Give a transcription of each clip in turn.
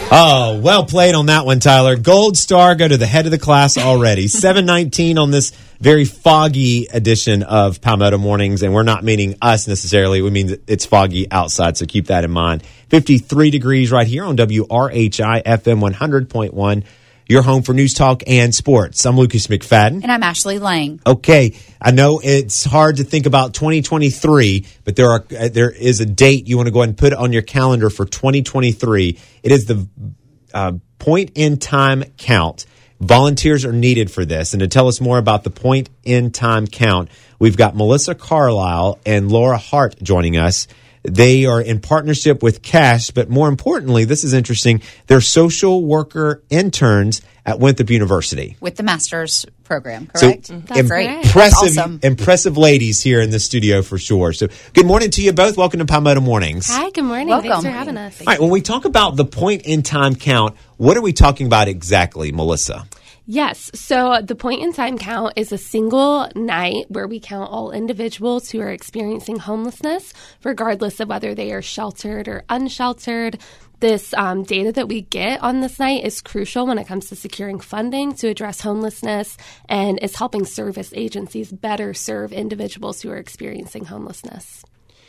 Oh, well played on that one, Tyler. Gold star go to the head of the class already. 7:19 on this very foggy edition of Palmetto Mornings, and we're not meaning us necessarily. We mean it's foggy outside, so keep that in mind. 53 degrees right here on WRHI FM 100.1. Your home for news, talk, and sports. I'm Lucas McFadden. And I'm Ashley Lang. Okay, I know it's hard to think about 2023, but there is a date you want to go ahead and put on your calendar for 2023. It is the point-in-time count. Volunteers are needed for this. And to tell us more about the point-in-time count, we've got Melissa Carlisle and Laura Hart joining us. They are in partnership with CASH, but more importantly, this is interesting, they're social worker interns at Winthrop University. With the master's program, correct? So, That's great. Impressive ladies here in the studio for sure. So good morning to you both. Welcome to Palmetto Mornings. Hi, good morning. Welcome. Thanks for having us. All right, when we talk about the point-in-time count, what are we talking about exactly, Melissa? Yes. So the point-in-time count is a single night where we count all individuals who are experiencing homelessness, regardless of whether they are sheltered or unsheltered. This data that we get on this night is crucial when it comes to securing funding to address homelessness and is helping service agencies better serve individuals who are experiencing homelessness.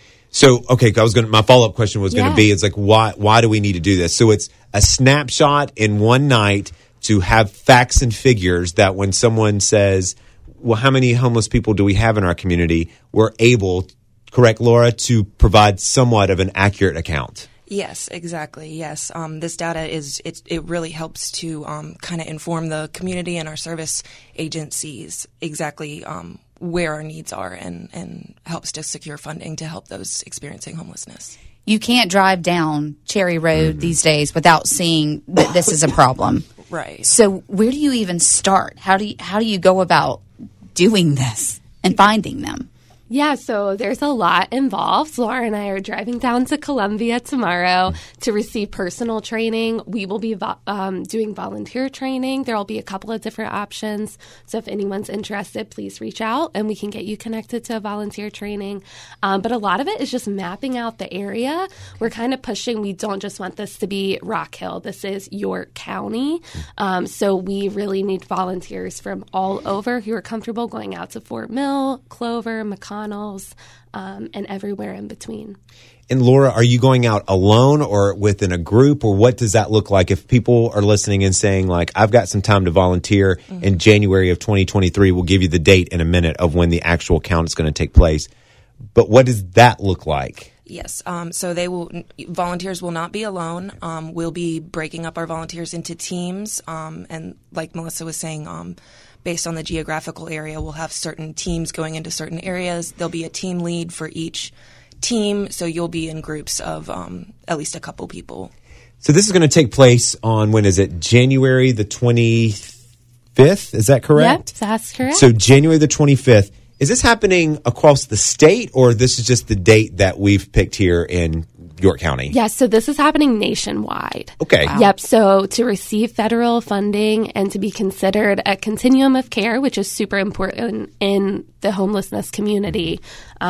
So, okay, my follow-up question was going to be, it's like, why do we need to do this? So it's a snapshot in one night to have facts and figures that when someone says, well, how many homeless people do we have in our community, we're able, correct, Laura, to provide somewhat of an accurate account. Yes, exactly. Yes. This data it really helps to kind of inform the community and our service agencies exactly where our needs are and helps to secure funding to help those experiencing homelessness. You can't drive down Cherry Road these days without seeing that this is a problem. Right. So where do you even start? How do you go about doing this and finding them? Yeah, so there's a lot involved. Laura and I are driving down to Columbia tomorrow to receive personal training. We will be doing volunteer training. There will be a couple of different options. So if anyone's interested, please reach out and we can get you connected to a volunteer training. But a lot of it is just mapping out the area. We're kind of pushing. We don't just want this to be Rock Hill. This is York County. So we really need volunteers from all over who are comfortable going out to Fort Mill, Clover, McConnell, and everywhere in between. And Laura, are you going out alone or within a group, or what does that look like? If people are listening and saying, like, I've got some time to volunteer in January of 2023, we'll give you the date in a minute of when the actual count is going to take place. But what does that look like? Yes. So volunteers will not be alone. We'll be breaking up our volunteers into teams. And like Melissa was saying, based on the geographical area, we'll have certain teams going into certain areas. There'll be a team lead for each team, so you'll be in groups of at least a couple people. So this is going to take place on, when is it, January the 25th? Is that correct? Yep, that's correct. So January the 25th. Is this happening across the state, or this is just the date that we've picked here in York County? Yes, so this is happening nationwide. Okay. Wow. Yep, so to receive federal funding and to be considered a continuum of care, which is super important in the homelessness community,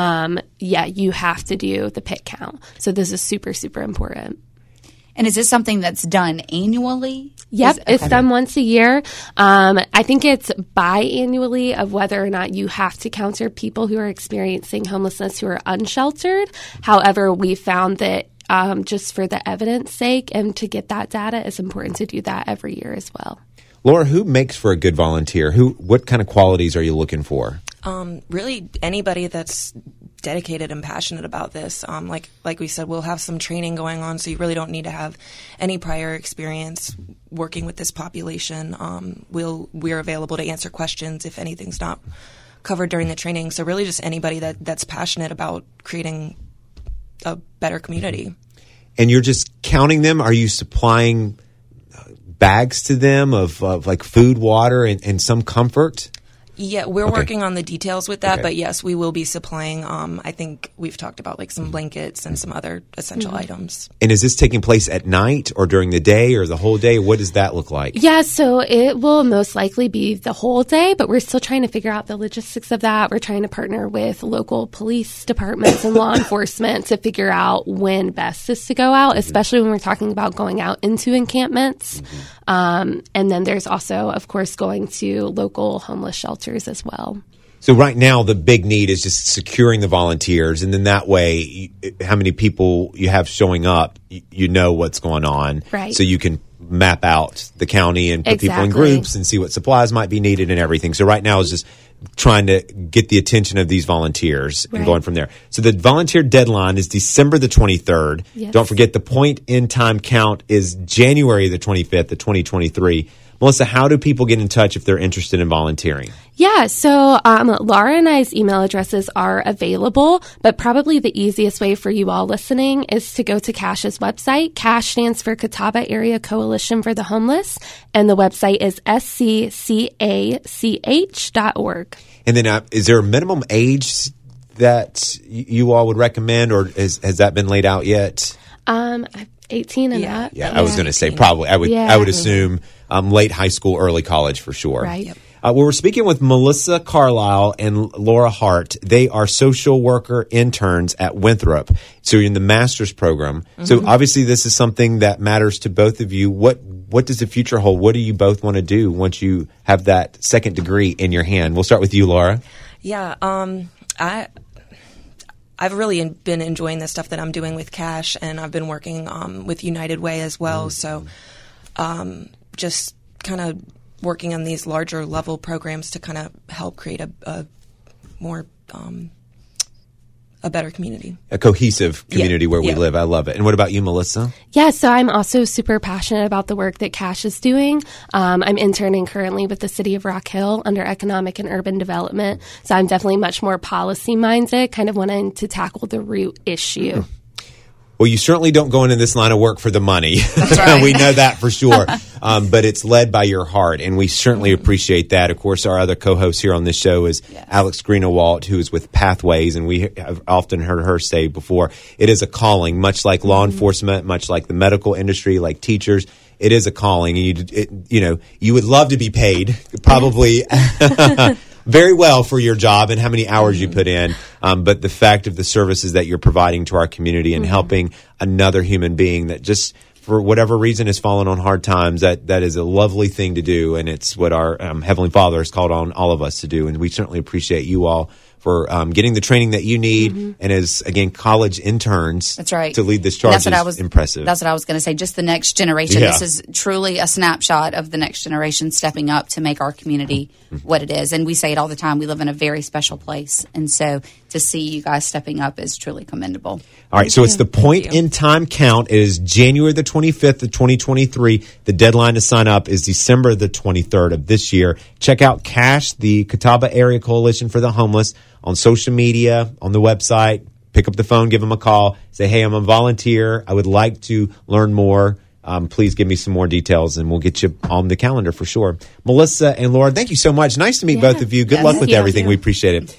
you have to do the PIT count. So this is super, super important. And is this something that's done annually? Yep, it's done once a year. I think it's biannually of whether or not you have to counter people who are experiencing homelessness who are unsheltered. However, we found that just for the evidence sake and to get that data, it's important to do that every year as well. Laura, who makes for a good volunteer? What kind of qualities are you looking for? Really, anybody that's dedicated and passionate about this. Like we said, we'll have some training going on, so you really don't need to have any prior experience working with this population. We're available to answer questions if anything's not covered during the training. So really, just anybody that's passionate about creating a better community. And you're just counting them? Are you supplying bags to them of like food, water, and some comfort? Yeah, we're working on the details with that, Okay. but yes, we will be supplying. I think we've talked about like some blankets and some other essential items. And is this taking place at night or during the day or the whole day? What does that look like? Yeah, so it will most likely be the whole day, but we're still trying to figure out the logistics of that. We're trying to partner with local police departments and law enforcement to figure out when best is to go out, especially when we're talking about going out into encampments. And then there's also, of course, going to local homeless shelters as well. So right now, the big need is just securing the volunteers, and then that way, how many people you have showing up, you know what's going on. Right. So you can map out the county and put people in Exactly. groups and see what supplies might be needed and everything. So right now is just trying to get the attention of these volunteers and Right. going from there. So the volunteer deadline is December the 23rd. Yes. Don't forget the point in time count is January the 25th of 2023. Melissa, how do people get in touch if they're interested in volunteering? Yeah, so Laura and I's email addresses are available, but probably the easiest way for you all listening is to go to CASH's website. CASH stands for Catawba Area Coalition for the Homeless, and the website is scacach.org. And then is there a minimum age that you all would recommend, or has that been laid out yet? 18 and Yeah. up. Yeah, I was going to say probably. I would assume late high school, early college for sure. Right. Yep. Well, we're speaking with Melissa Carlisle and Laura Hart. They are social worker interns at Winthrop. So you're in the master's program. So obviously this is something that matters to both of you. What does the future hold? What do you both want to do once you have that second degree in your hand? We'll start with you, Laura. Yeah, I've really been enjoying the stuff that I'm doing with Cash, and I've been working with United Way as well. So just kind of working on these larger level programs to kind of help create a more a better community. A cohesive community where we Yeah. live. I love it. And what about you, Melissa? Yeah, so I'm also super passionate about the work that Cash is doing. I'm interning currently with the City of Rock Hill under Economic and Urban Development. So I'm definitely much more policy minded, kind of wanting to tackle the root issue. Well, you certainly don't go into this line of work for the money. right. We know that for sure. But it's led by your heart, and we certainly appreciate that. Of course, our other co-host here on this show is Alex Greenawalt, who is with Pathways, and we have often heard her say before, it is a calling, much like law enforcement, much like the medical industry, like teachers. It is a calling, and you would love to be paid, probably very well for your job and how many hours you put in. But the fact of the services that you're providing to our community and helping another human being that just for whatever reason has fallen on hard times, that is a lovely thing to do. And it's what our Heavenly Father has called on all of us to do. And we certainly appreciate you all for getting the training that you need. And as, again, college interns That's right. to lead this charge is impressive. That's what I was going to say. Just the next generation. Yeah. This is truly a snapshot of the next generation stepping up to make our community what it is. And we say it all the time. We live in a very special place. And so to see you guys stepping up is truly commendable. All right, so it's the point in time count. It is January the 25th of 2023. The deadline to sign up is December the 23rd of this year. Check out CASH, the Catawba Area Coalition for the Homeless, on social media, on the website. Pick up the phone, give them a call. Say, hey, I'm a volunteer. I would like to learn more. Please give me some more details, and we'll get you on the calendar for sure. Melissa and Laura, thank you so much. Nice to meet both of you. Good luck with Thank you. everything. We appreciate it.